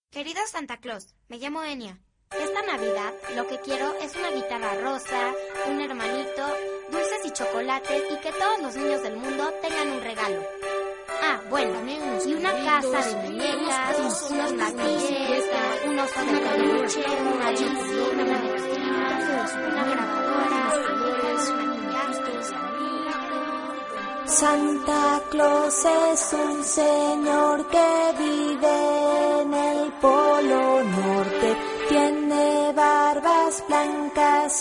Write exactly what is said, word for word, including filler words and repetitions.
Querido Santa Claus, me llamo Enya. Esta Navidad lo que quiero es una guitarra rosa, un hermanito, dulces y chocolates y que todos los niños del mundo tengan un regalo. Ah, bueno, y una casa de muñecas, unos lápices, un oso de peluche, una bicicleta, una grabadora, Santa Claus es un señor que vive en el Polo